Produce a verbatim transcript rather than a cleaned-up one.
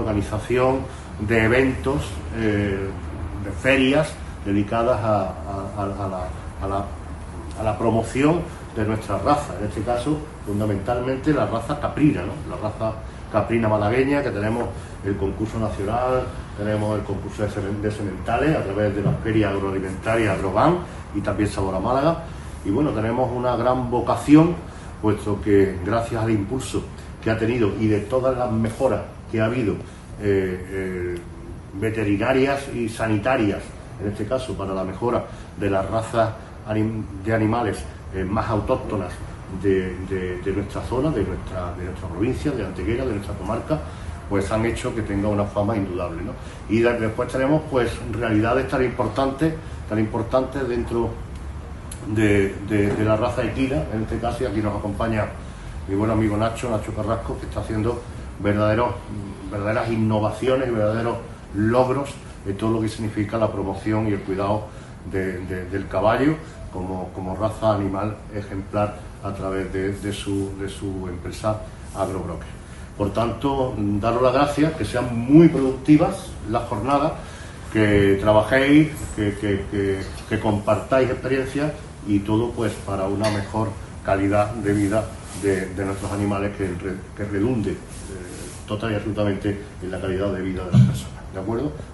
organización de eventos, eh, de ferias dedicadas a, a, a, a, la, a, la, a la promoción de nuestra raza, en este caso fundamentalmente la raza caprina, ¿no? La raza caprina malagueña, que tenemos el concurso nacional, tenemos el concurso de sementales a través de la feria agroalimentaria Agroban y también Sabor a Málaga, y bueno, tenemos una gran vocación, puesto que gracias al impulso que ha tenido y de todas las mejoras que ha habido eh, eh, veterinarias y sanitarias, en este caso para la mejora de las razas anim de animales eh, más autóctonas de, de, de nuestra zona, de nuestra, de nuestra provincia, de Antequera, de nuestra comarca, pues han hecho que tenga una fama indudable, ¿no? Y de, después tenemos pues realidades tan importantes, tan importantes dentro de, de, de la raza equina, en este caso, y aquí nos acompaña mi buen amigo Nacho, Nacho Carrasco, que está haciendo verdaderos, verdaderas innovaciones y verdaderos logros de todo lo que significa la promoción y el cuidado de, de, del caballo como, como raza animal ejemplar a través de, de, su, de su empresa Agrobroker. Por tanto, daros las gracias, que sean muy productivas las jornadas, que trabajéis, que, que, que, que compartáis experiencias y todo pues para una mejor calidad de vida de, de nuestros animales, que, que redunde eh, total y absolutamente en la calidad de vida de las personas. ¿De acuerdo?